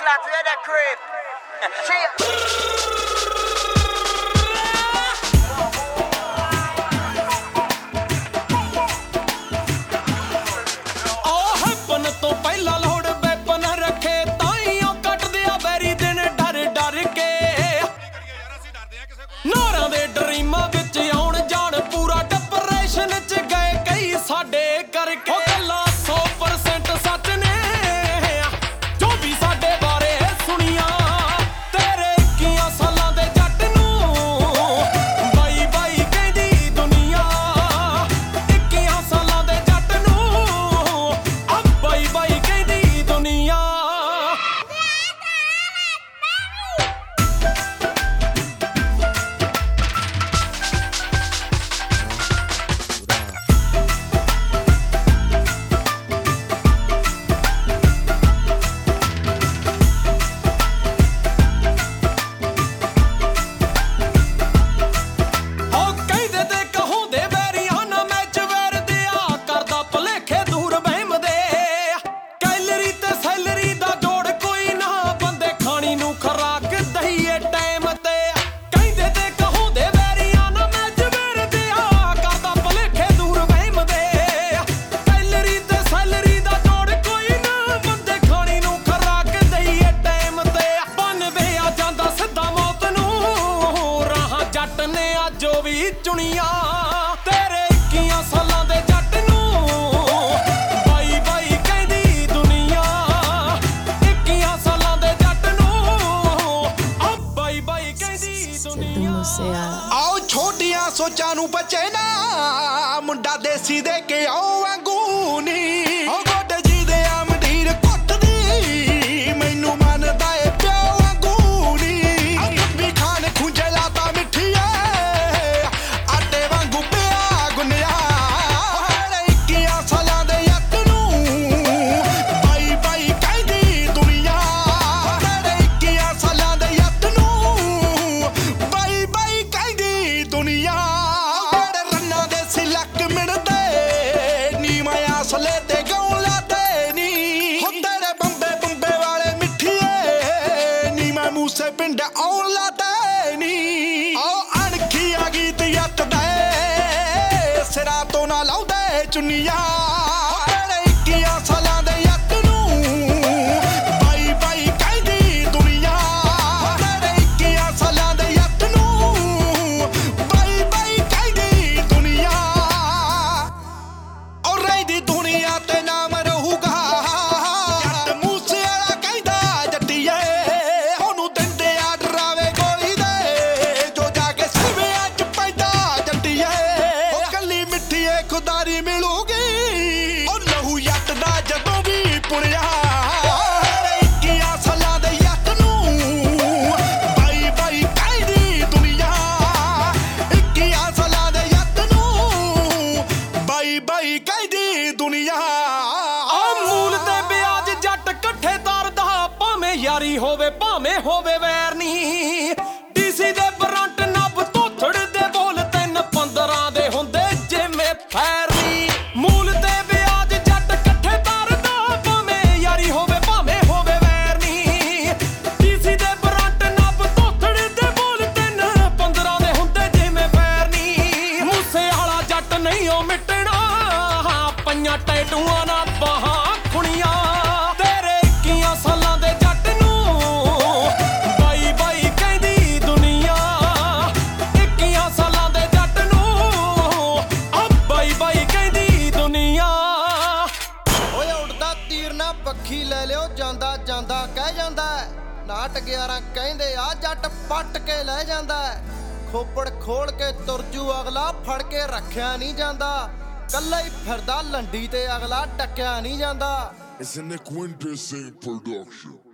slap you in the crib. ਚੁਣੀਆਂ ਤੇਰੇ 21 ਸਾਲਾਂ ਦੇ ਜੱਟ ਨੂੰ ਬਾਈ ਬਾਈ ਕਹਿੰਦੀ ਦੁਨੀਆ 21 ਸਾਲਾਂ ਦੇ ਜੱਟ ਨੂੰ ਆ ਬਾਈ ਬਾਈ ਕਹਿੰਦੀ ਦੁਨੀਆ ਆਓ ਛੋਟੀਆਂ ਸੋਚਾਂ ਨੂੰ ਬਚੇ ਨਾ ਮੁੰਡਾ ਦੇਸੀ ਦੇ ਕੇ ਆਓ ਵਾਂਗੂ ਨੀ ਉਹ ਗੋਡੇ ਜੀ ਦੇ ਆ ਮੰਡੀਰ ਕੁੱਟਦੀ ਮੈਨੂੰ ਮੰਨਦਾ ਏ ਪਿਓ ਵਾਂਗੂ ਨੀ ਅੱਬੀ ਖਾਨ ਖੁੰਝੇ ਲਾਤਾ ਮਿੱਠੀਏ ਮੂਸੇ ਪਿੰਡ ਆਉਣ ਲਾਦੇ ਨੀ ਆਓ ਅਣਖੀ ਆ ਗੀਤ ਯੱਤ ਦੇ ਸਿਰਾਂ ਤੋਂ ਨਾ ਲਾਉਂਦੇ ਚੁੰਨੀਆਂ ਤੇਰੇ 21 ਸਾਲਾਂ ਦੇ ਯੱਤ ਨੂੰ ਬਾਈ ਬਾਈ ਕਹਿੰਦੀ ਦੁਨੀਆ ਤੇਰੇ 21 ਸਾਲਾਂ ਦੇ ਯੱਤ ਨੂੰ ਬਾਈ ਬਾਈ ਕਹਿੰਦੀ ਦੁਨੀਆ ਔਰ ਰਹਿੰਦੀ ਦੁਨੀਆ ਤੇ ਨਾਮ ਰਹੂਗਾ ਜੱਟ ਮੂਸੇ ਵਾਲਾ ਕਹਿੰਦਾ ਜੱਟੀਏ ਖੁਦਾਰੀ ਮਿਲੂਗੀ ਉਹ ਲਹੂ ਯੱਟ ਦਾ ਜਦੋਂ ਵੀ ਪੁਣਿਆ 21 ਸਾਲਾਂ ਦੇ ਯੱਟ ਨੂੰ ਬਾਈ ਬਾਈ ਕਹਿੰਦੀ ਦੁਨੀਆ 21 ਸਾਲਾਂ ਦੇ ਯੱਟ ਨੂੰ ਬਾਈ ਬਾਈ ਕਹਿੰਦੀ ਦੁਨੀਆ ਆ ਮੂਲ ਤੇ ਵਿਆਜ ਜੱਟ ਇਕੱਠੇ ਤਰਦਾ ਭਾਵੇਂ ਯਾਰੀ ਹੋਵੇ ਭਾਵੇਂ ਹੋਵੇ ਵੈਰ ਨਹੀਂ ਡੀਸੀ ਦੇ ਬਰੰਟ ਨੱਬ ਧੋਥੜ ਦੇ ਬੋਲ 3-15 ਦੇ ਹੁੰਦੇ ਜਿਵੇਂ ਫੈਰ ਨੀ ਮੂਲ ਤੇ ਵਿਆਜ ਜੱਟ ਇਕੱਠੇ ਤਰਦਾ ਭਾਵੇਂ ਯਾਰੀ ਹੋਵੇ ਭਾਵੇਂ ਹੋਵੇ ਵੈਰ ਨੀ ਡੀਸੀ ਦੇ ਬਰੰਟ ਨੱਬ ਧੋਥੜ ਦੇ ਬੋਲ 3-15 ਦੇ ਹੁੰਦੇ ਜਿਵੇਂ ਫੈਰ ਨੀ ਮੂਸੇ ਵਾਲਾ ਜੱਟ ਨਹੀਂ ਉਹ ਮਿਟਣਾ ਪੰਜਾਂ ਟੈਟੂਆਂ ਨਾਲ ਬਾਹਾਂ ਖੁਣੀਆਂ ਤੇਰੇ 21 ਸਾਲਾਂ ਦੇ ਜੱਟ ਨੂੰ ਬਾਈ ਬਾਈ ਕਹਿੰਦੀ ਦੁਨੀਆ 21 ਸਾਲਾਂ ਦੇ ਜੱਟ ਨੂੰ ਆ ਬਾਈ ਬਾਈ ਕਹਿੰਦੀ ਦੁਨੀਆ ਓਏ ਉੱਡਦਾ ਤੀਰ ਨਾ ਪੱਖੀ ਲੈ ਲਿਓ ਜਾਂਦਾ ਜਾਂਦਾ ਕਹਿ ਜਾਂਦਾ ਨਾਟ 11 ਕਹਿੰਦੇ ਆ ਜੱਟ ਪੱਟ ਕੇ ਲੈ ਜਾਂਦਾ ਖੋਪੜ ਖੋਲ ਕੇ ਤੁਰਜੂ ਅਗਲਾ ਫੜ ਕੇ ਰੱਖਿਆ ਨਹੀਂ ਜਾਂਦਾ ਕੱਲਾ ਹੀ ਫਿਰਦਾ ਲੰਡੀ ਤੇ ਅਗਲਾ ਟੱਕਿਆ ਨਹੀਂ ਜਾਂਦਾ It's an Quintessence production.